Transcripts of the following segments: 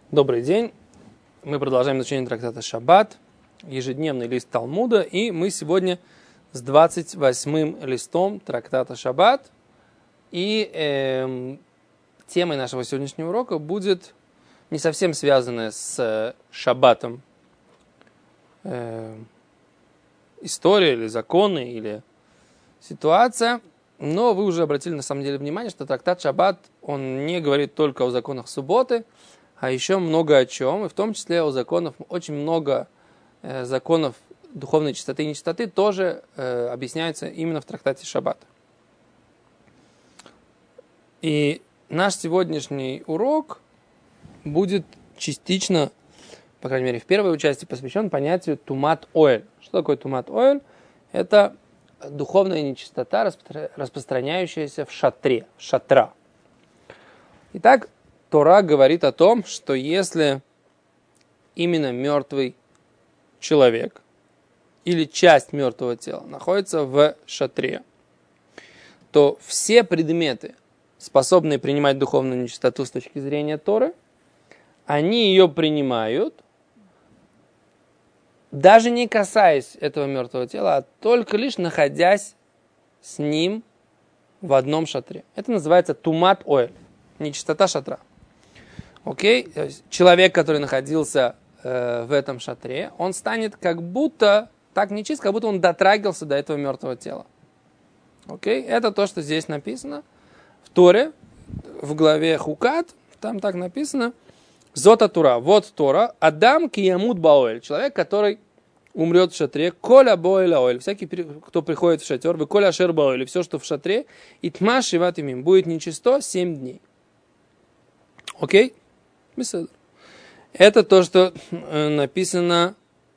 Добрый день. Мы продолжаем изучение трактата Шаббат, ежедневный лист Талмуда, и мы сегодня с 28-м листом трактата Шаббат. И темой нашего сегодняшнего урока будет не совсем связанная с Шаббатом история или законы или ситуация, но вы уже обратили на самом деле внимание, что трактат Шаббат, он не говорит только о законах субботы, а еще много о чем, и в том числе о законах, очень много законов духовной чистоты и нечистоты тоже объясняются именно в трактате Шаббат. И наш сегодняшний урок будет частично, по крайней мере в первой части, посвящен понятию тумат оэль. Что такое тумат оэль? Это духовная нечистота, распространяющаяся в шатре, шатра. Итак, Тора говорит о том, что если именно мертвый человек или часть мертвого тела находится в шатре, то все предметы, способные принимать духовную нечистоту с точки зрения Торы, они ее принимают, даже не касаясь этого мертвого тела, а только лишь находясь с ним в одном шатре. Это называется тумат оэль, нечистота шатра. Окей? То есть человек, который находился в этом шатре, он станет как будто так нечист, как будто он дотрагивался до этого мертвого тела. Окей? Это то, что здесь написано в Торе, в главе Хукат, там так написано: Зота Тура, вот Тора, Адам киямут баоэль, человек, который умрет в шатре, коля боэль аоэль, всякий, кто приходит в шатер, вы коля ашер баоэль, все, что в шатре, и тма шиват имим, будет нечисто 7 дней. Окей? Это то, что написано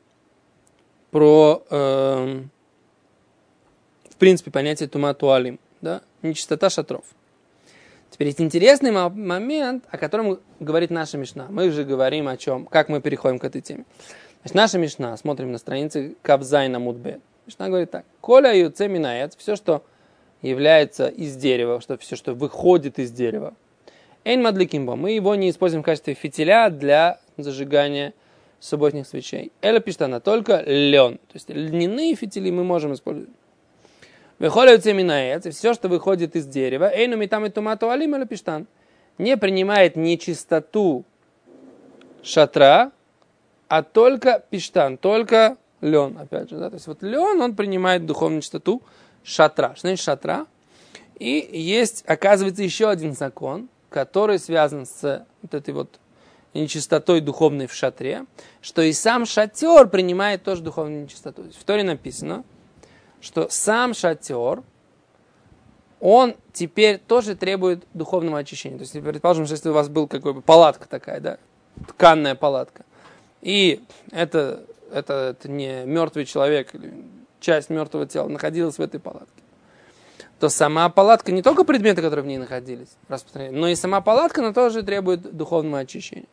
про, в принципе, понятие тума туалим, да? Нечистота шатров. Теперь есть интересный момент, о котором говорит наша Мишна. Мы же говорим о чем, как мы переходим к этой теме. Значит, наша Мишна, смотрим на странице Кавзай Амуд Бет. Мишна говорит так: Коля юце минаец, все, что является из дерева, все, что выходит из дерева. Эйн мадликимбо, мы его не используем в качестве фитиля для зажигания субботних свечей. Эля пиштана, только лен. То есть льняные фитили мы можем использовать. Выходит семинаец, все, что выходит из дерева, эйну митам и тумату алим эля пиштан, не принимает нечистоту шатра, а только пиштан, только лен, опять же. Да? То есть вот лен, он принимает духовную чистоту шатра. Что значит шатра? И есть, оказывается, еще один закон, который связан с вот этой вот нечистотой духовной в шатре, что и сам шатер принимает тоже духовную нечистоту. В Торе написано, что сам шатер, он теперь тоже требует духовного очищения. То есть, предположим, что если у вас была какая-то палатка такая, да, тканная палатка, и это не мертвый человек, или часть мертвого тела находилась в этой палатке, то сама палатка, не только предметы, которые в ней находились, но и сама палатка, она тоже требует духовного очищения.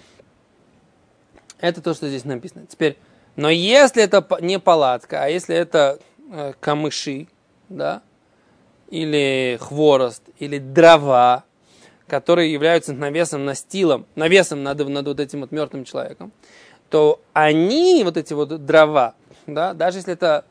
Это то, что здесь написано. Теперь, но если это не палатка, а если это камыши, да, или хворост, или дрова, которые являются навесом над вот этим вот мертвым человеком, то они, вот эти вот дрова, да, даже если это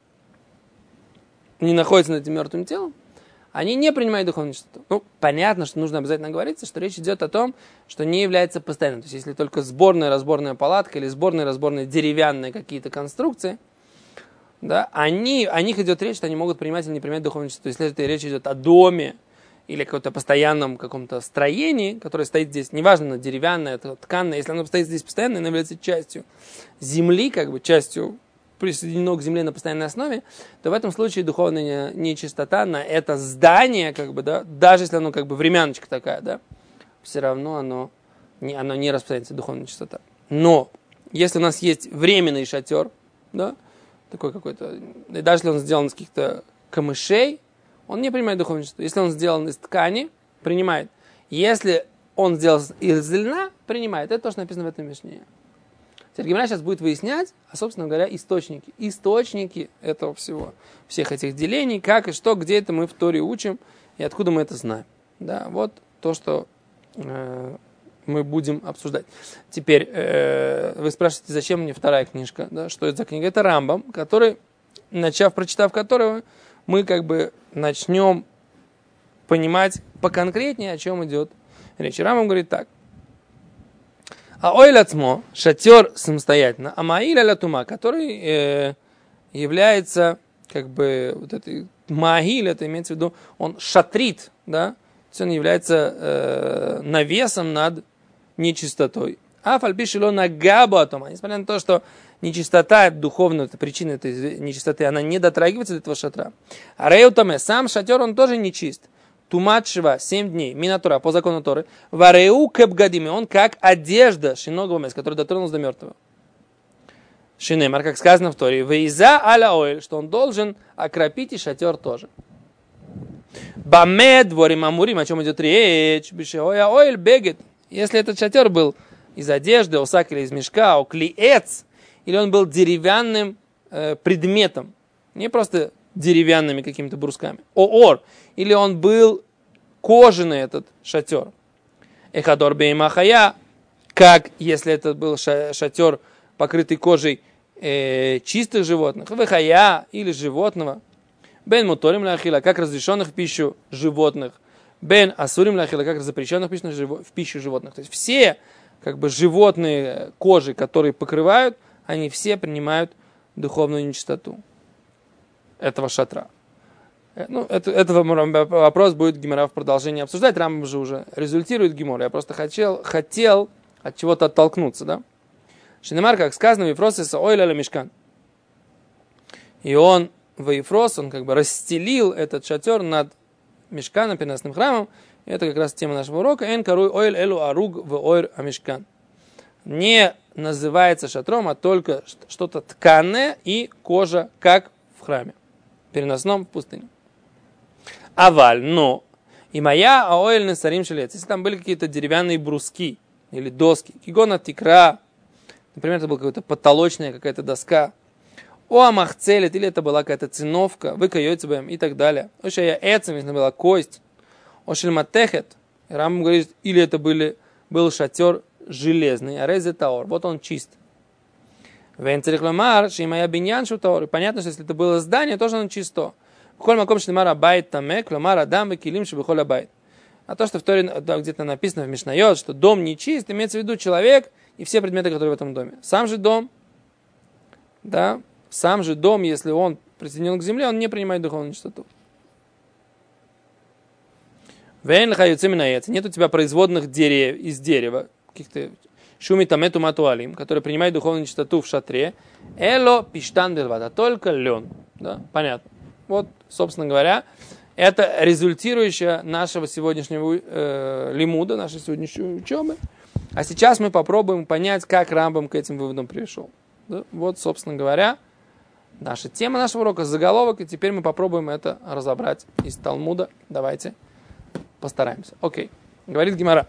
не находятся над этим мертвым телом, они не принимают духовную чистоту. Ну, понятно, что нужно обязательно говориться, что речь идет о том, что не является постоянным. То есть, если только сборная-разборная палатка или сборная-разборная деревянные какие-то конструкции, да, о них идет речь, что они могут принимать или не принимать духовную чистоту. Если это речь идет о доме или каком-то постоянном каком-то строении, которое стоит здесь, неважно, деревянное, это тканное, если оно стоит здесь постоянно, оно является частью земли, как бы частью присоединено к земле на постоянной основе, то в этом случае духовная нечистота на это здание, как бы, да, даже если оно как бы времяночка такая, да, все равно оно не распространяется, духовная нечистота. Но если у нас есть временный шатер, да, такой какой-то, и даже если он сделан из каких-то камышей, он не принимает духовную нечистоту. Если он сделан из ткани, принимает. Если он сделан из льна, принимает. Это то, что написано в этом Мишне. Теперь Гемара сейчас будет выяснять, собственно говоря, источники этого всего, всех этих делений, как и что, где это мы в Торе учим, и откуда мы это знаем. Да, вот то, что мы будем обсуждать. Теперь, вы спрашиваете, зачем мне вторая книжка? Да? Что это за книга? Это Рамбам, который, прочитав которого, мы как бы начнем понимать поконкретнее, о чем идет речь. Рамбам говорит так. А ойль ацмо, шатер самостоятельно, а маиль аля тума, который является, как бы, вот этой маиль, это имеется в виду, он шатрит, да, то есть он является навесом над нечистотой. А фальпишило на габу атома, несмотря на то, что нечистота духовная, это причина этой нечистоты, она не дотрагивается до этого шатра. А реутаме, сам шатер, он тоже нечист. Тумат шива, 7 дней, минатура, по закону Торы. Вареу кэбгадими, он как одежда шиногого места, который дотронулся до мертвого. Шинемар, как сказано в Торе, вейза аля оэль, что он должен окропить и шатер тоже. Бамед ворим амурим, о чем идет речь, бишеоя оэль бегет. Если этот шатер был из одежды, осак или из мешка, оклиэц, или он был деревянным предметом, не просто деревянными какими-то брусками, оор, или он был кожаный этот шатер. Эхадор беймахая, как если это был шатер, покрытый кожей чистых животных, вехая или животного, бен муторим ляхила, как разрешенных в пищу животных, бен асурим ляхила, как запрещенных в пищу животных. То есть все как бы животные кожи, которые покрывают, они все принимают духовную нечистоту этого шатра. Ну, этот вопрос будет Гемара в продолжении обсуждать. Рамбам же уже результирует Гемор. Я просто хотел от чего-то оттолкнуться, да? Шинемар, как сказано, Вифросиса ойля мишкан. И он, Вифрос, он как бы расстелил этот шатер над мишканом, переносным храмом. И это как раз тема нашего урока. Эн каруй ойль элу аруг в ойр амишкан. Не называется шатром, а только что-то тканое и кожа, как в храме. Переносном в пустыне. Аваль, но и моя аоэль насарим шелец. Если там были какие-то деревянные бруски или доски, кигона тикра, например, это была какая-то потолочная какая-то доска, о амахцелет, или это была какая-то циновка, выкаёцебэм и так далее. Ошая эцем, если была кость, ошельматехет, Рамбам говорит, или это был шатер железный, а резе таор, вот он чист. Венцерихламар, шимая биньян шутаор. Понятно, что если это было здание, тоже оно чисто. Коль маком шнемара байт тамек, ламар адам векилим шебихоля байт. А то, что в Торе где-то написано в Мишнайот, что дом нечист, имеется в виду человек и все предметы, которые в этом доме. Сам же дом, да, если он присоединен к земле, он не принимает духовную чистоту. Вен лхаюциминаец. Нет у тебя производных дерев из дерева, каких-то шумитамету матуалим, которые принимают духовную чистоту в шатре. Эло пиштан белвада, только лен. Да, понятно. Вот, собственно говоря, это результирующее нашего сегодняшнего лимуда, нашей сегодняшней учебы. А сейчас мы попробуем понять, как Рамбам к этим выводам пришел. Да? Вот, собственно говоря, наша тема нашего урока, заголовок, и теперь мы попробуем это разобрать из Талмуда. Давайте постараемся. Окей. Говорит Гемара.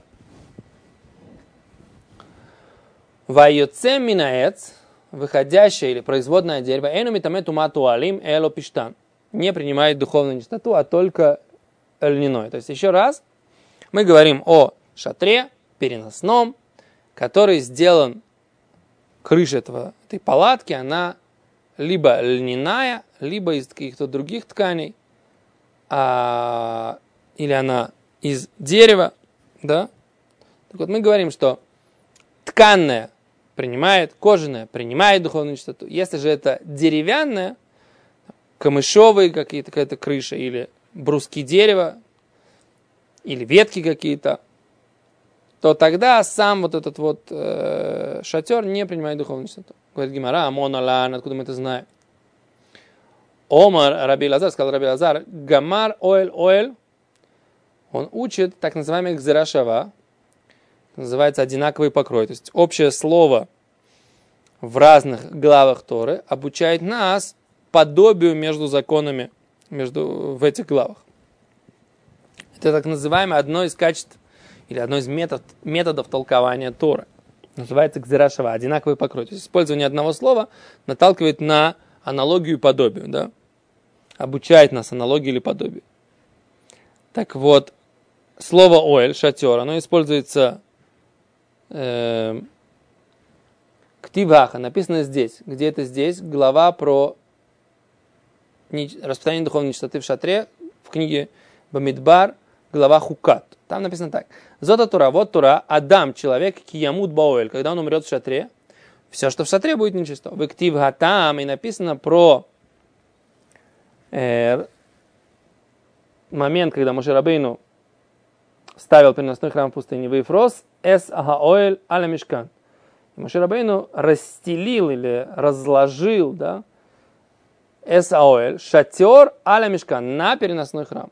Вайоце минаец, выходящее или производное дерево, эну митамету матуалим эло пиштан. Не принимает духовную нечистоту, а только льняное. То есть, еще раз, мы говорим о шатре переносном, который сделан, крыша этой палатки, она либо льняная, либо из каких-то других тканей, или она из дерева, да. Так вот, мы говорим, что тканная принимает, кожаная принимает духовную чистоту. Если же это деревянная, камышовые какая-то крыша, или бруски дерева, или ветки какие-то, то тогда сам вот этот вот шатер не принимает духовную чистоту. Говорит Гемара, амон алан, откуда мы это знаем? Омар Раби Лазар, сказал Раби Лазар, гамар оэль, он учит так называемый гзерашава, называется одинаковый покрой. То есть общее слово в разных главах Торы обучает нас подобию между законами в этих главах. Это так называемое одно из качеств или одно из методов толкования Торы. Называется гзерашава, одинаковый покрой. То есть использование одного слова наталкивает на аналогию и подобию. Да? Обучает нас аналогии или подобию. Так вот, слово оэль, шатер, оно используется Ктиваха, написано здесь. Где это здесь? Глава про распространение духовной нечистоты в шатре в книге Бамидбар, глава Хукат. Там написано так. Зота Тура, вот Тура, Адам, человек, киямут баоэль, когда он умрет в шатре, все, что в шатре, будет нечисто. В Ктивгатам и написано про момент, когда Моше Рабейну ставил переносной храм в пустыне. Вейфрос эс агаоэль аля мишкан. Моше Рабейну расстелил или разложил, да, эс аоэль, шатер аля мишкан, на переносной храм.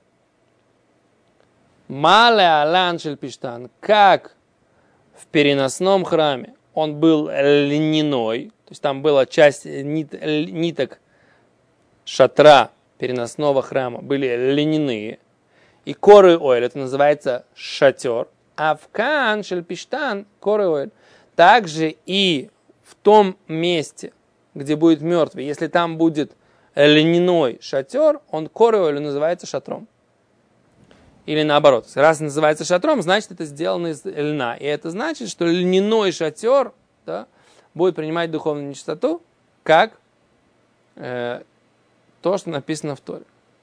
Мале алан шель пиштан, как в переносном храме он был льняной, то есть там была часть ниток шатра переносного храма были льняные, и коры оэль, это называется шатер, а в кан шель пиштан коры оэль. Также и в том месте, где будет мертвый, если там будет льняной шатер, он коры оэль называется шатром. Или наоборот, раз называется шатром, значит это сделано из льна. И это значит, что льняной шатер, да, будет принимать духовную нечистоту, как то, что написано в Торе.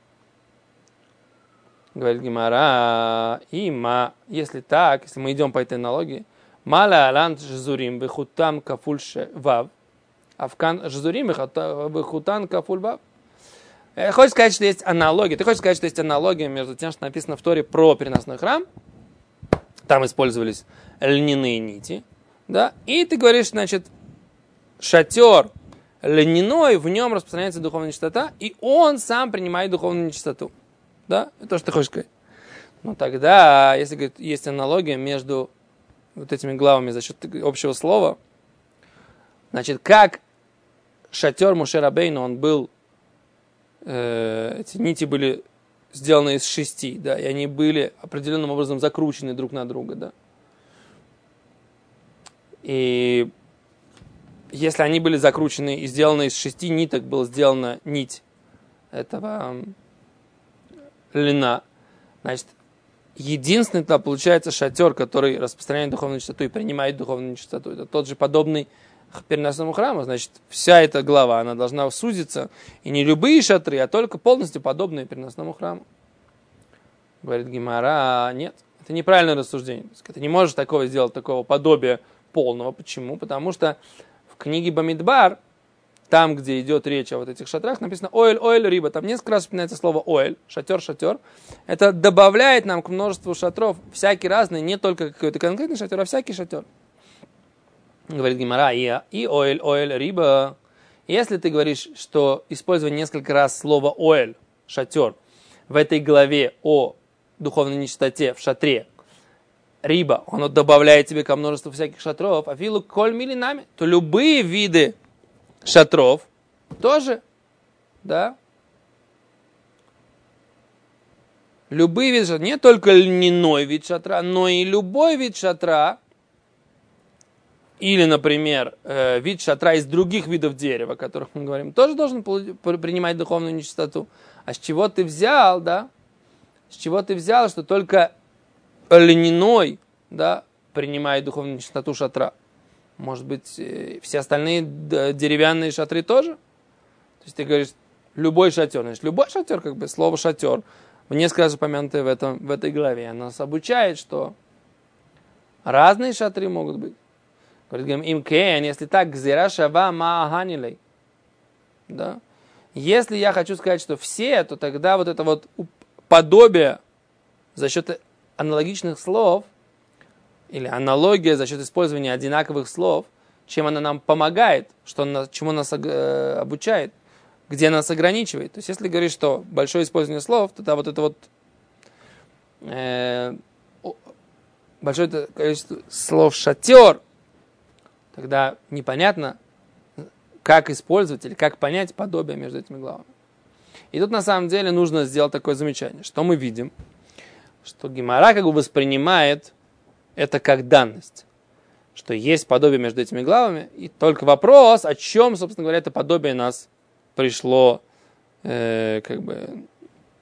Говорит Гемара, если так, если мы идем по этой аналогии, маля алан жзурим бехутам кафуль вав, авкан жзурим бехутан кафуль вав. Хочешь сказать, что есть аналогия? Ты хочешь сказать, что есть аналогия между тем, что написано в Торе про переносной храм, там использовались льняные нити, да, и ты говоришь, значит, шатер льняной, в нем распространяется духовная нечистота, и он сам принимает духовную нечистоту. Да? Это то, что ты хочешь сказать. Ну тогда, если говорит, есть аналогия между вот этими главами за счет общего слова, значит, как шатер Моше Рабейну, он был, эти нити были сделаны из 6, да, и они были определенным образом закручены друг на друга, да. И если они были закручены и сделаны из 6 ниток, была сделана нить этого льна, значит, единственный тогда получается шатер, который распространяет духовную нечистоту и принимает духовную нечистоту. Это тот же подобный переносному храму. Значит, вся эта глава, она должна сузиться, и не любые шатры, а только полностью подобные переносному храму. Говорит Гемара, нет, это неправильное рассуждение. Ты не можешь такого сделать, такого подобия полного. Почему? Потому что в книге Бамидбар, там, где идет речь о вот этих шатрах, написано «оэль, оэль, риба». Там несколько раз упоминается слово «оэль», шатер, шатер. Это добавляет нам к множеству шатров всякий разный, не только какой-то конкретный шатер, а всякий шатер. Говорит Гемара, и «оэль, оэль, риба». Если ты говоришь, что использование несколько раз слова «оэль», шатер, в этой главе о духовной нечистоте в шатре, риба, оно добавляет тебе ко множеству всяких шатров, а филу коль милинами, то любые виды шатров тоже, да, любые виды шатра, не только льняной вид шатра, но и любой вид шатра, или, например, вид шатра из других видов дерева, о которых мы говорим, тоже должен принимать духовную нечистоту. А с чего ты взял, да? С чего ты взял, что только льняной, да, принимает духовную нечистоту шатра? Может быть, все остальные деревянные шатры тоже? То есть ты говоришь, любой шатер. Значит, любой шатер, как бы, слово шатер, несколько раз упомянутое в этой главе, оно нас обучает, что разные шатры могут быть. Говорит, им кен, если так, гзира шава мааганилей. Да? Если я хочу сказать, что все, то тогда вот это вот подобие за счет аналогичных слов, или аналогия за счет использования одинаковых слов, чем она нам помогает, чему нас обучает, где нас ограничивает. То есть, если говоришь, что большое использование слов, тогда вот это вот большое количество слов шатер, тогда непонятно, как использовать или как понять подобие между этими главами. И тут на самом деле нужно сделать такое замечание, что мы видим, что Гемара как бы воспринимает это как данность, что есть подобие между этими главами, и только вопрос, о чем, собственно говоря, это подобие нас пришло как бы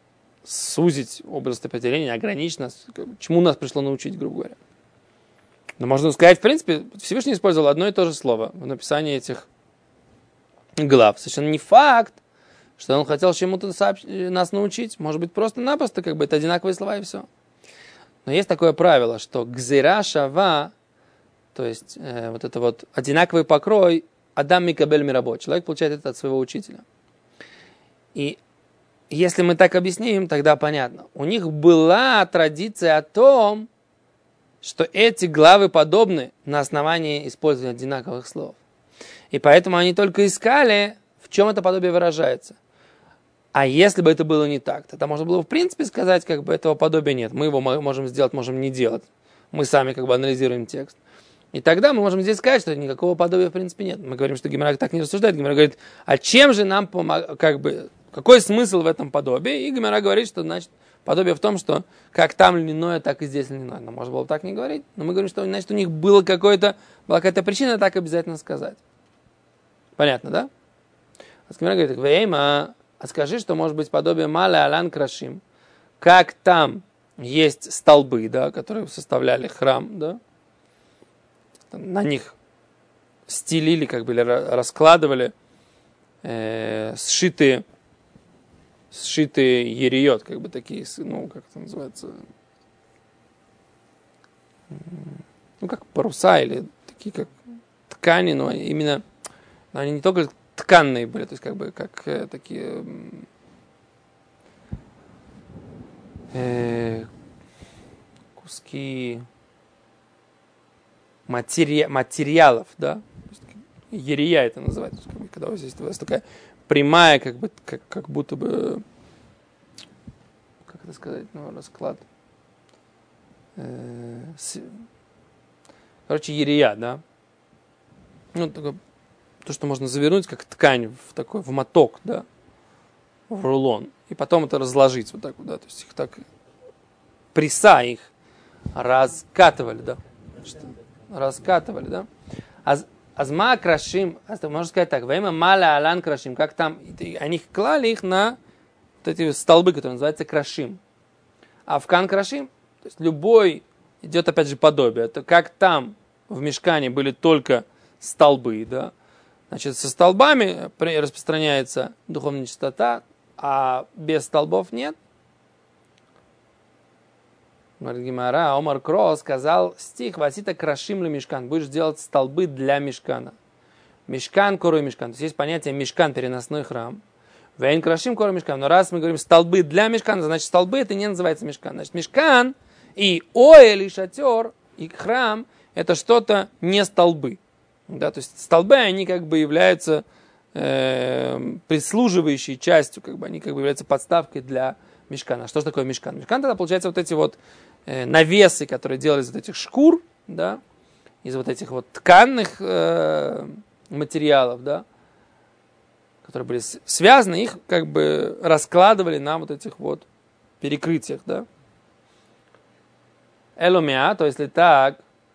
сузить область определения, ограничить нас, чему нас пришло научить, грубо говоря. Но можно сказать, в принципе, Всевышний использовал одно и то же слово в написании этих глав. Совершенно не факт, что он хотел чему-то нас научить. Может быть, просто-напросто как бы это одинаковые слова и все. Но есть такое правило, что гзира шава, то есть вот это вот одинаковый покрой, адам микабель миработ. Человек получает это от своего учителя. И если мы так объясним, тогда понятно. У них была традиция о том, что эти главы подобны на основании использования одинаковых слов. И поэтому они только искали, в чем это подобие выражается. А если бы это было не так, тогда можно было в принципе сказать, как бы этого подобия нет. Мы его можем сделать, можем не делать. Мы сами как бы анализируем текст. И тогда мы можем здесь сказать, что никакого подобия в принципе нет. Мы говорим, что Гемара так не рассуждает. Гемара говорит, а чем же нам как бы, какой смысл в этом подобии? И Гемара говорит, что значит подобие в том, что как там льняное, так и здесь льняное. Но можно было так не говорить. Но мы говорим, что значит у них была какая-то причина так обязательно сказать. Понятно, да? А Гемара говорит, вейма, а скажи, что может быть подобие маля алан крашим. Как там есть столбы, да, которые составляли храм, да? На них стелили, как бы, или раскладывали сшитые ериот, как бы такие, ну, как это называется, ну, как паруса или такие, как ткани, но именно, они не только тканные были, то есть, как бы, как такие куски материалов, да, ерия это называется, когда у вас такая прямая, как бы, как будто бы, как это сказать, ну, расклад, короче, ерия, да, ну, такое, то, что можно завернуть, как ткань в такой, в моток, да, в рулон, и потом это разложить вот так вот, да, то есть их так, пресса их раскатывали, да, раскатывали, да. Азма крашим, можно сказать так, время маля алан крашим, как там, они клали их на вот эти столбы, которые называются крашим. А в кан крашим, то есть любой, идет опять же подобие, это как там в мишкане были только столбы, да, значит, со столбами распространяется духовная чистота, а без столбов нет. Говорит Гемара, Омар Кро сказал стих, васита крашим ли мишкан, будешь делать столбы для мишкана. Мишкан, кору мишкан. То есть есть понятие мишкан, переносной храм. Вейн крашим, кору мишкан. Но раз мы говорим столбы для мишкана, значит столбы это не называется мишкан. Значит мишкан и оэль, и шатер, и храм это что-то не столбы. Да, то есть столбы, они как бы являются прислуживающей частью, как бы они как бы являются подставкой для мишкана. Что же такое мишкан? Мишкан тогда получается вот эти вот навесы, которые делали из вот этих шкур, да, из вот этих вот тканных материалов, да, которые были связаны, их как бы раскладывали на вот этих вот перекрытиях, да. Эломеа, то если так,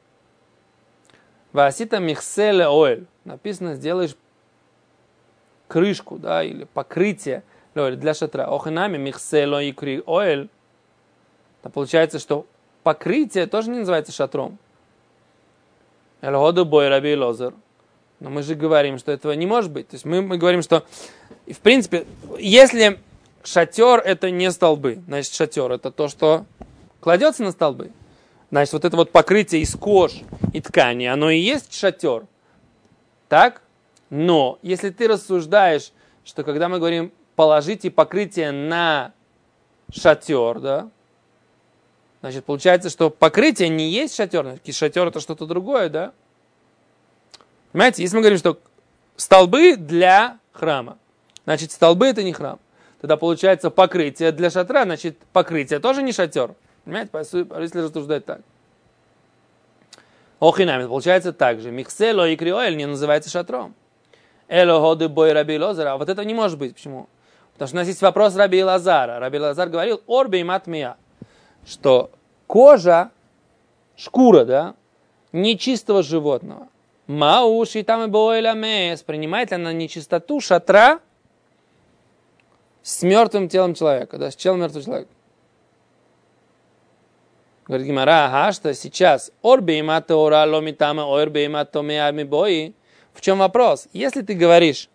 васита михселе оэль, написано, сделаешь крышку, да, или покрытие для шатра. Охинами михсело и кри оэль. Получается, что покрытие тоже не называется шатром. Эльходу бой раби лозер. Но мы же говорим, что этого не может быть. То есть мы говорим, что в принципе, если шатер это не столбы, значит шатер это то, что кладется на столбы. Значит, вот это вот покрытие из кож и ткани, оно и есть шатер. Так? Но если ты рассуждаешь, что когда мы говорим положите покрытие на шатер, да, значит, получается, что покрытие не есть шатер, значит, шатер это что-то другое, да? Понимаете, если мы говорим, что столбы для храма, значит, столбы это не храм. Тогда получается покрытие для шатра, значит, покрытие тоже не шатер. Понимаете, если рассуждать так. Охинами, получается так же. Михсело и криоэль не называется шатром. Эло ходы бой раби Лазара. А вот это не может быть. Почему? Потому что у нас есть вопрос раби Лазара. Раби Лазар говорил, орби и матмия, что кожа, шкура, да, нечистого животного. Мауш и там и боэля мес. Принимает ли она нечистоту шатра с мертвым телом человека, да, с телом мертвого человека? Говорит Гимара, ага, что сейчас орбеймата ора ломитама орбеймата меами бои. В чем вопрос? Если ты говоришь,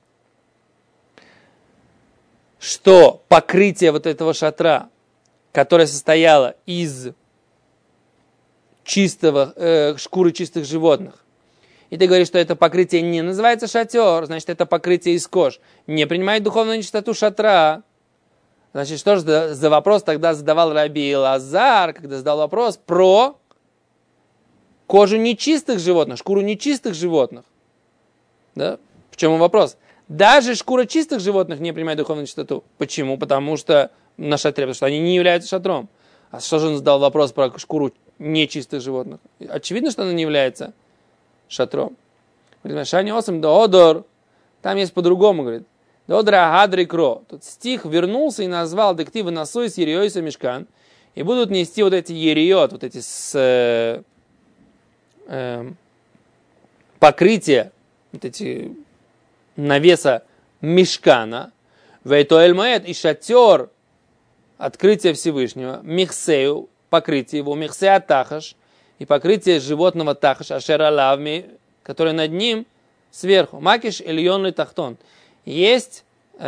что покрытие вот этого шатра, которое состояло из шкуры чистых животных, и ты говоришь, что это покрытие не называется шатер, значит, это покрытие из кож, не принимает духовную нечистоту шатра, значит, что же за вопрос тогда задавал Раби Лазар, когда задал вопрос про кожу нечистых животных, шкуру нечистых животных? Да? В чем вопрос? Даже шкура чистых животных не принимает духовную чистоту. Почему? Потому что на шатре, потому что они не являются шатром. А что же он задал вопрос про шкуру нечистых животных? Очевидно, что она не является шатром. Шани осам доодор. Там есть по-другому, говорит. Доодра гадри кро. Тут стих вернулся и назвал дективы насуй с ериойса мешкан. И будут нести вот эти ериот, вот эти покрытия, вот эти навеса мешкана. Вейтоэль моэд и шатер открытия Всевышнего. Михсею, покрытие его. Михсея тахаш. И покрытие животного тахаш. Ашера лавми, которое над ним сверху. Макиш эльонный тахтон. Есть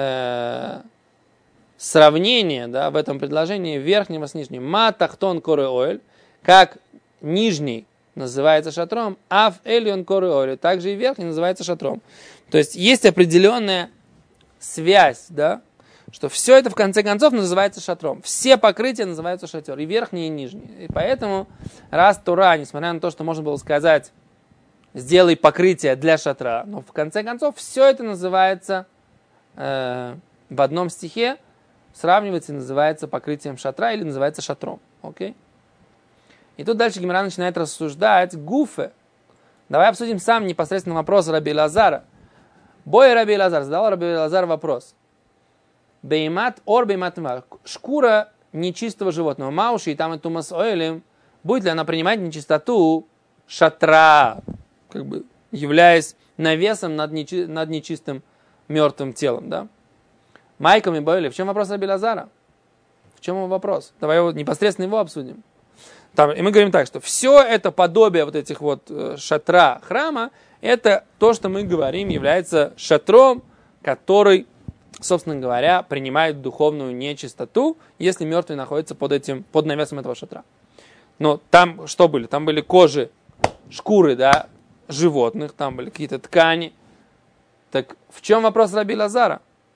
сравнение, да, в этом предложении верхнего с нижним. Ма тахтон коры оэль. Как нижний называется шатром, аф эльон коры оэль. Также и верхний называется шатром. То есть определенная связь, да, что все это в конце концов называется шатром. Все покрытия называются шатер, и верхний, и нижний. И поэтому, раз Тура, несмотря на то, что можно было сказать, сделай покрытие для шатра, но в конце концов все это называется в одном стихе, сравнивается и называется покрытием шатра или называется шатром. Окей? И тут дальше Гемара начинает рассуждать гуфе. Давай обсудим сам непосредственно вопрос Раби Лазара. Бой Раби Лазар, задал Раби Лазар вопрос. Беймат ор беймат мар. Шкура нечистого животного. Мауши и там и тумас оэлем. Будет ли она принимать нечистоту шатра, как бы являясь навесом над нечистым мертвым телом, да? Майками боили. В чем вопрос Раби Лазара? В чем его вопрос? Давай непосредственно его обсудим. И мы говорим так, что все это подобие вот этих вот шатра храма, это то, что мы говорим, является шатром, который, собственно говоря, принимает духовную нечистоту, если мертвый находится под навесом этого шатра. Но там что были? Там были кожи, шкуры, да, животных, там были какие-то ткани. Так в чем вопрос Раби Лазара?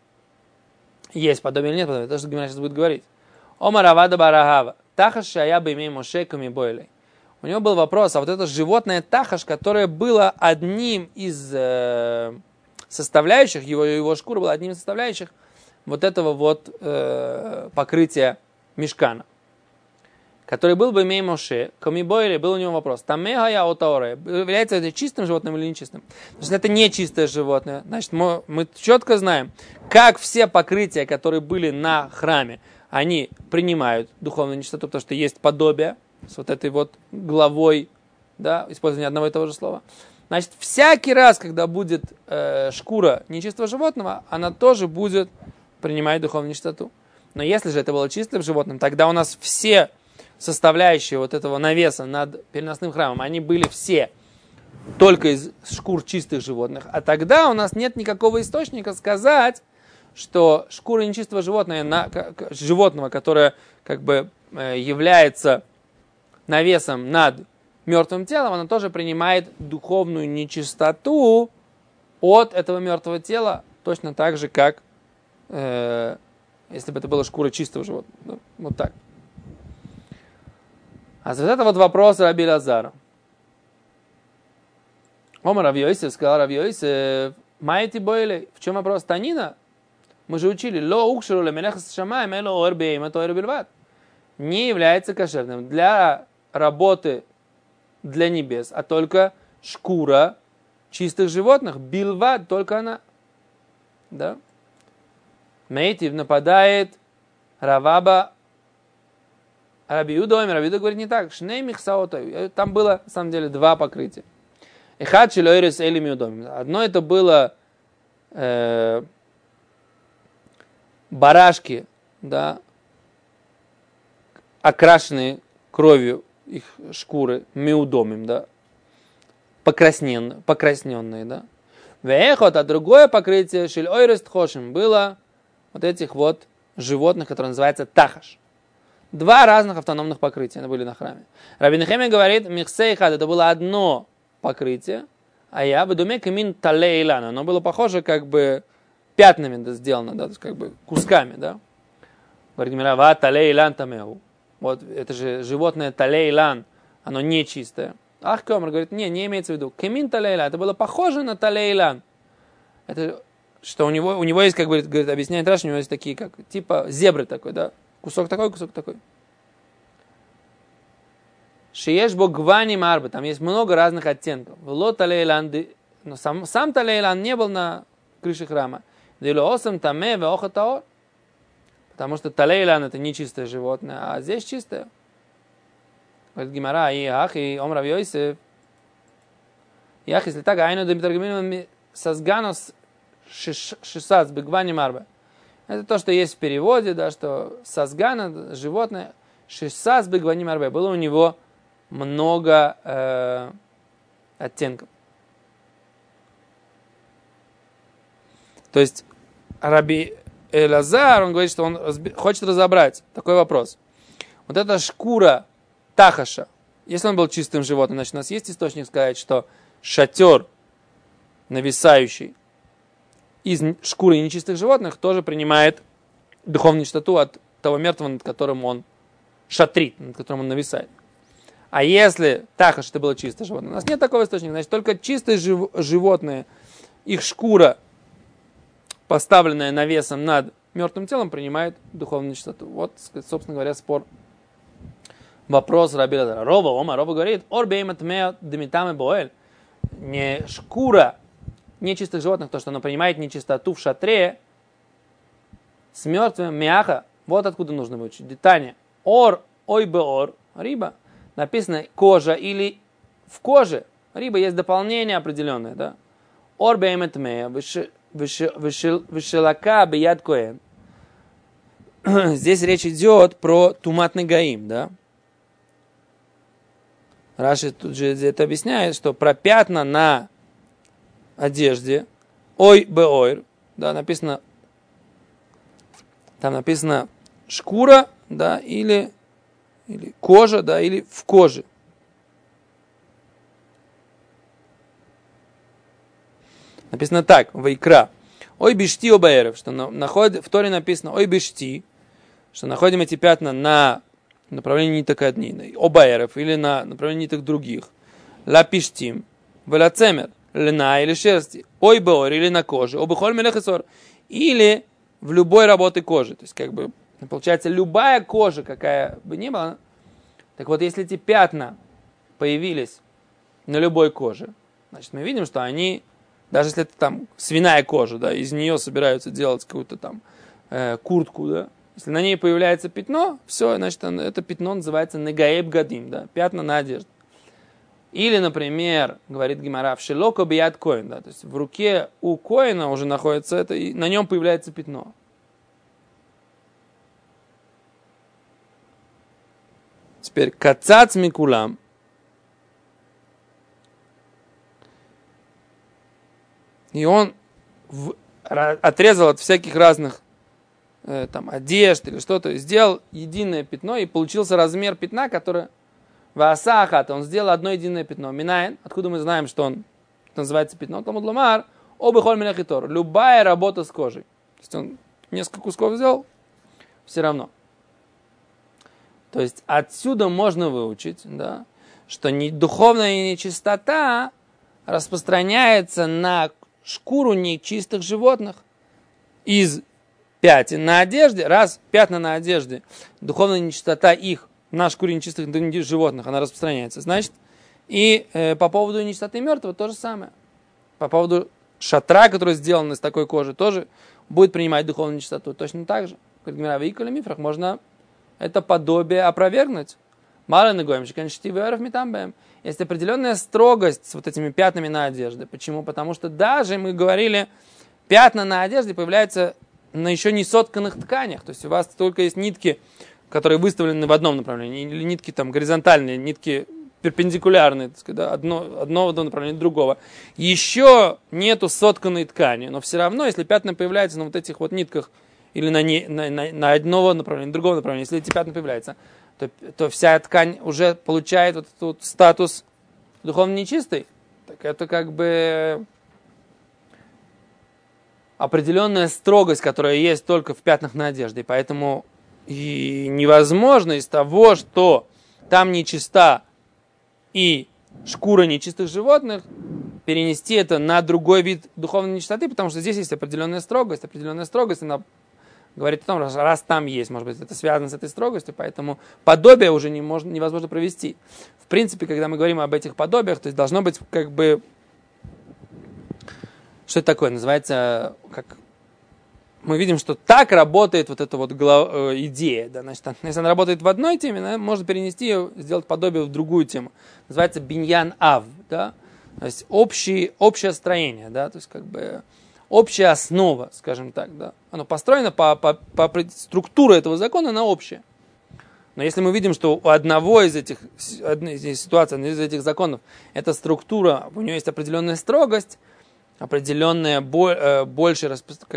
Есть подобие или нет подобие? То, что Гимара сейчас будет говорить. Омар Авада Барагава. Тахаш шая бы имей мошеками бойлей. У него был вопрос, а вот это животное тахаш, которое было одним из составляющих, его шкура была одним из составляющих вот этого вот покрытия мишкана, который был бы имей моше, коми бойлей, был у него вопрос. Тамега я отаоре. Является это чистым животным или нечистым? Значит, это не чистое животное. Значит, мы четко знаем, как все покрытия, которые были на храме, они принимают духовную нечистоту, потому что есть подобие с вот этой вот главой, да, использование одного и того же слова. Значит, всякий раз, когда будет шкура нечистого животного, она тоже будет принимать духовную нечистоту. Но если же это было чистым животным, тогда у нас все составляющие вот этого навеса над переносным храмом, они были все только из шкур чистых животных. А тогда у нас нет никакого источника сказать, что шкура нечистого животного, которое как бы является навесом над мертвым телом, она тоже принимает духовную нечистоту от этого мертвого тела, точно так же, как если бы это была шкура чистого животного. Ну, вот так. А вот это вот вопрос Раби Лазара. Омар Рав Йосеф сказал Рав Йосеф, маэти бойлей. В чем вопрос? Танина? Мы же учили, ло укшеру лемелехас шамаем эло орбеем, это орбельват. Не является кошерным для работы для небес, а только шкура чистых животных. Билват, только она. Да? Мейтив нападает Раваба Раби Юда Омер. Раби Юда говорит не так. Шней михсаотой. Там было, на самом деле, два покрытия. Эхад шилойрес элим юдомим. Одно это было барашки, да, окрашенные кровью их шкуры, меудомим, да, покрасненные, да. Вехот, а другое покрытие шиль ойрест хошим было вот этих вот животных, которые называются тахаш. Два разных автономных покрытия были на храме. Раби Нехемия говорит, михсейхад, это было одно покрытие, а я бы думе камин талейлан, оно было похоже как бы пятнами да, сделано, да, то есть как бы кусками, да. Говорит Гемара, ва талейлан тамеу. Вот это же животное талейлан, оно нечистое. Ах, Кёмер говорит, не имеется в виду. Камин талейлан, это было похоже на талейлан. Это что у него есть, как говорит, объясняет Раши, у него есть такие, как, типа зебры такой, да. Кусок такой, кусок такой. Шиеш бо гвани марбы, там есть много разных оттенков. Вло талейлан, но сам талейлан не был на крыше храма. Дело осам таме веоха таор. Потому что талейлан это нечистое животное, а здесь чистое. Говорит Гемара, и ах, и омрав Йосеф. И ах, если так, айну демитаргамину сазганос шисац бегвани марбы. Это то, что есть в переводе, да, что сазгана, животное, шисас бегвани марбе, было у него много оттенков. То есть Раби Элазар, он говорит, что он хочет разобрать такой вопрос. Вот эта шкура тахаша, если он был чистым животным, значит, у нас есть источник сказать, что шатер, нависающий из шкуры нечистых животных, тоже принимает духовную чистоту от того мертвого, над которым он шатрит, над которым он нависает. А если тахаш это было чистое животное, у нас нет такого источника, значит, только чистые животные, их шкура, поставленная навесом над мертвым телом, принимает духовную чистоту. Вот, собственно говоря, спор. Вопрос Раби Элазара. Роба говорит, орбеймат мео демитаме боэль. Не шкура нечистых животных, то, что оно принимает нечистоту в шатре, с мертвым мяха, вот откуда нужно выучить. Детание. Ор, ой бы ор, риба. Написано кожа или в коже. Риба есть дополнение определенное, да. Ор беймет мея, вишелака бияд коэн. Здесь речь идет про туматный гаим, да. Раши тут же это объясняет, что про пятна на одежде, ой бе ойр, да, написано, там написано шкура, да, или кожа, да, или в коже. Написано так, вайкра. Ой бишти обаэров, что в Торе написано ой бишти, что находим эти пятна на направлении ниток одни, обаэров, или на направлении ниток других. Лапиштим, велацемер, льна или шерсти, ой беор, или на коже, обыхоль мелехесор, или в любой работе кожи. То есть, как бы, получается, любая кожа, какая бы ни была. Так вот, если эти пятна появились на любой коже, значит, мы видим, что они, даже если это там свиная кожа, да, из нее собираются делать какую-то там куртку, да, если на ней появляется пятно, все, значит, это пятно называется негаэб гадим, да, пятна на одежде. Или, например, говорит Гемара, в шелоко бият коин, да, то есть в руке у коина уже находится это, и на нем появляется пятно. Теперь кацац микулам. И он отрезал от всяких разных там, одежд или что-то, и сделал единое пятно, и получился размер пятна, которое ваасахат, он сделал одно единое пятно. Минайн, откуда мы знаем, что он это называется пятно? Талмуд ломар, обыхоль мелехитор. Любая работа с кожей. То есть он несколько кусков взял, все равно. То есть отсюда можно выучить, да, что духовная нечистота распространяется на шкуру нечистых животных из пятен на одежде. Раз пятна на одежде, духовная нечистота их на шкуре нечистых животных, она распространяется. Значит, и по поводу нечистоты мертвого то же самое. По поводу шатра, который сделан из такой кожи, тоже будет принимать духовную нечистоту. Точно так же. Как говорят, в Иколе Мифрах можно это подобие опровергнуть. Мало негоем, есть определенная строгость с вот этими пятнами на одежде. Почему? Потому что даже, мы говорили, пятна на одежде появляются на еще не сотканных тканях. То есть у вас только есть нитки которые выставлены в одном направлении, или нитки там горизонтальные, нитки перпендикулярные, так сказать, да, одного направления другого, еще нету сотканной ткани, но все равно, если пятна появляются на вот этих вот нитках, или на одного направления, другого направления, если эти пятна появляются, то вся ткань уже получает вот этот вот статус духовно нечистой. Так это как бы определенная строгость, которая есть только в пятнах на одежде. И поэтому и невозможно из того, что там нечиста и шкура нечистых животных, перенести это на другой вид духовной нечистоты, потому что здесь есть определенная строгость. Определенная строгость, она говорит о том, раз там есть, может быть, это связано с этой строгостью, поэтому подобие уже невозможно провести. В принципе, когда мы говорим об этих подобиях, то есть должно быть как бы... Что это такое? Называется, как... Мы видим, что так работает вот эта вот идея. Да? Значит, если она работает в одной теме, она может перенести ее, сделать подобие в другую тему. Называется биньян ав. Да? То есть общее строение. Да? То есть как бы общая основа, скажем так. Да? Оно построено по структуре этого закона, она общая. Но если мы видим, что у одной из этих ситуаций, из этих законов, эта структура, у нее есть определенная строгость, определенное большее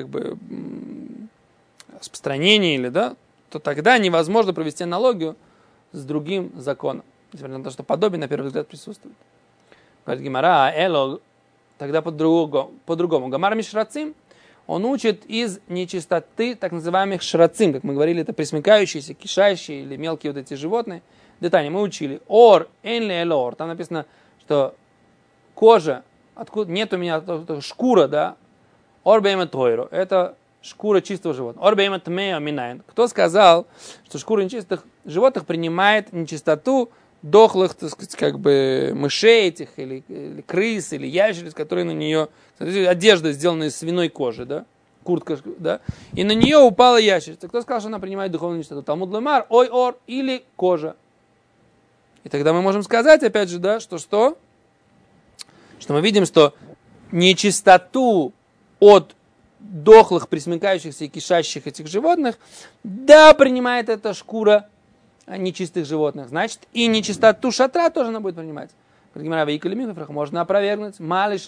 распространение, или, да, то тогда невозможно провести аналогию с другим законом. Несмотря на то, что подобие на первый взгляд присутствует. Говорит Гемара, эло, тогда по-другому. Гамар мишрацим, он учит из нечистоты так называемых шрацим, как мы говорили, это пресмыкающиеся, кишащие или мелкие вот эти животные. Детали мы учили. Ор, энли элор, там написано, что кожа, откуда нет у меня шкура, да, орбейма тойро, это шкура чистого животного. Орбейма тмея минайн. Кто сказал, что шкура нечистых животных принимает нечистоту дохлых, так сказать, как бы мышей этих, или крыс, или ящериц, которые на нее, одежда сделана из свиной кожи, да, куртка, да, и на нее упала ящерица. Кто сказал, что она принимает духовную нечистоту? Талмуд лемар, ой ор, или кожа. И тогда мы можем сказать, опять же, да, что мы видим, что нечистоту от дохлых, пресмыкающихся и кишащих этих животных, да, принимает эта шкура нечистых животных. Значит, и нечистоту шатра тоже она будет принимать. Можно опровергнуть.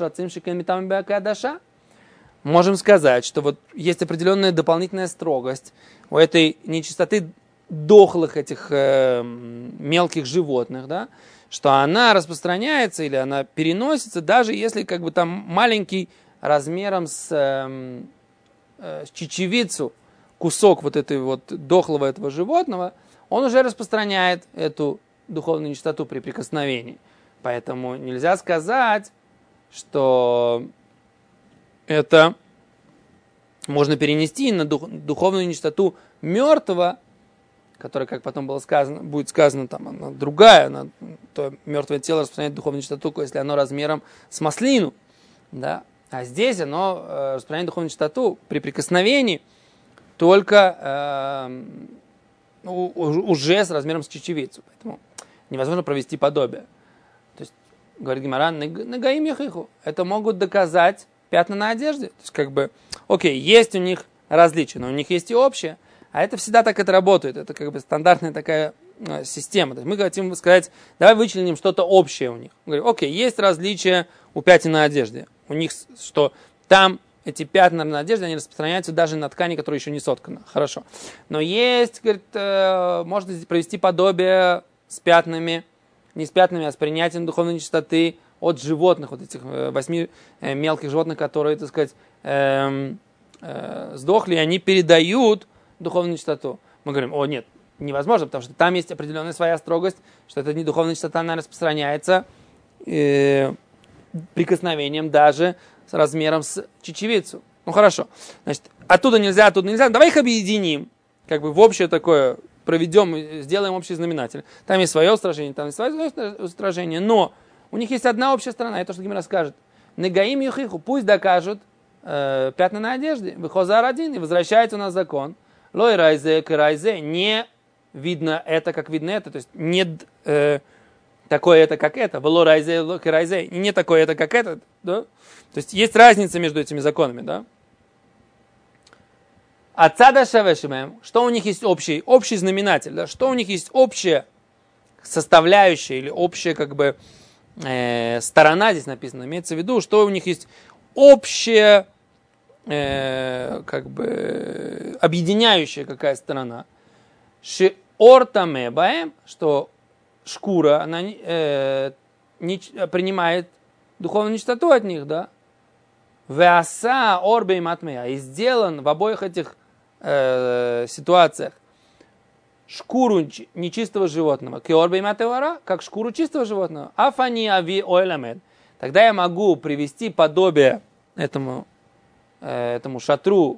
Можем сказать, что вот есть определенная дополнительная строгость у этой нечистоты дохлых этих мелких животных, да, что она распространяется или она переносится, даже если как бы там маленький размером с чечевицу кусок вот этой вот дохлого этого животного, он уже распространяет эту духовную нечистоту при прикосновении. Поэтому нельзя сказать, что это можно перенести на духовную нечистоту мертвого, которая, как потом было сказано, будет сказано, там, она другая, то мертвое тело распространяет духовную нечистоту, если оно размером с маслину, да? А здесь оно распространяет духовную нечистоту при прикосновении только уже с размером с чечевицу. Поэтому невозможно провести подобие. То есть, говорит Гемара, нагаим яхиху. Это могут доказать пятна на одежде. То есть, как бы, окей, есть у них различия, но у них есть и общее. А это всегда так это работает. Это как бы стандартная такая система. То есть мы хотим сказать, давай вычленим что-то общее у них. Мы говорим, окей, есть различия у пятен на одежде. У них, что там эти пятна на одежде, они распространяются даже на ткани, которая еще не соткана. Хорошо. Но есть, говорит, можно провести подобие с пятнами, не с пятнами, а с принятием духовной нечистоты от животных, вот этих 8 мелких животных, которые, так сказать, сдохли, и они передают духовную нечистоту. Мы говорим, о, нет, невозможно, потому что там есть определенная своя строгость, что это не духовная нечистота, она распространяется прикосновением даже с размером с чечевицу. Ну хорошо, значит, оттуда нельзя, давай их объединим, как бы в общее такое проведем, сделаем общий знаменатель. Там есть свое устражение, там есть свое устражение, но у них есть одна общая сторона, это то, что Гемара скажет. Негаим юхиху, пусть докажут пятна на одежде, выхозар один, и возвращается у нас закон. Лой райзе к райзе, не видно это, как видно это, то есть нет такое это, как это, вло райзе к райзе, не такое это, как это, да? То есть есть разница между этими законами, да? Ацада шавешимем, что у них есть общий знаменатель, да? Что у них есть общее составляющая или общая как бы сторона, здесь написано, имеется в виду, что у них есть общая как бы объединяющая какая сторона. Шиортамебаем, что шкура, она принимает духовную нечистоту от них, да. Веаса орбей матмея, и сделан в обоих этих ситуациях шкуру нечистого животного, киорбей матеора, как шкуру чистого животного, афани ави ойламед. Тогда я могу привести подобие этому шатру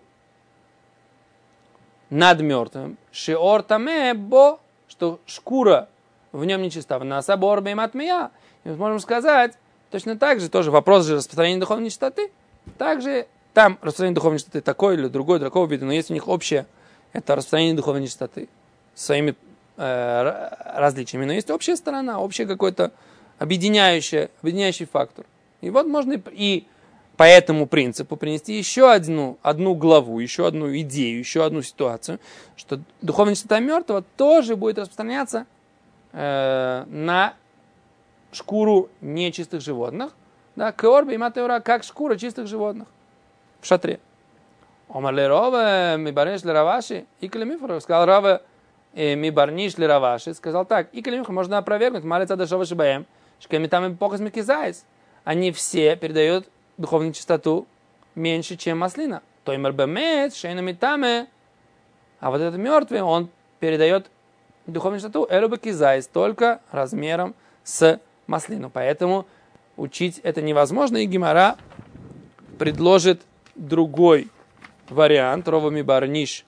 над мертвым, шиортаме бо, что шкура в нем нечиста, в нас оборбей матмея. И мы можем сказать, точно так же, тоже вопрос же распространения духовной нечистоты, также там распространение духовной нечистоты такой или другой, такого вида, но есть у них общее, это распространение духовной нечистоты своими различиями. Но есть общая сторона, общий какой-то объединяющий фактор. И вот можно и по этому принципу принести еще одну главу, еще одну идею, еще одну ситуацию, что духовная чистота мертвого тоже будет распространяться на шкуру нечистых животных, да, кеорби и матеора, как шкура чистых животных в шатре. Омарле Рове, Мибарниш Лераваши, и Калимифор, сказал Рове, Мибарниш Лераваши, сказал так, и Калимифор можно опровергнуть, Малица Дашова Шибаем, Шкамитам Похас Микизайс, они все передают духовную чистоту меньше, чем маслина. То им рбемет, шейнамитаме, а вот этот мертвый, он передает духовную чистоту элубекизайс, только размером с маслину. Поэтому учить это невозможно, и Гемара предложит другой вариант, Рова Мибарниш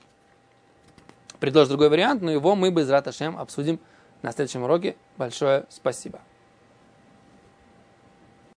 предложит другой вариант, но его мы без Рат Ашем обсудим на следующем уроке. Большое спасибо.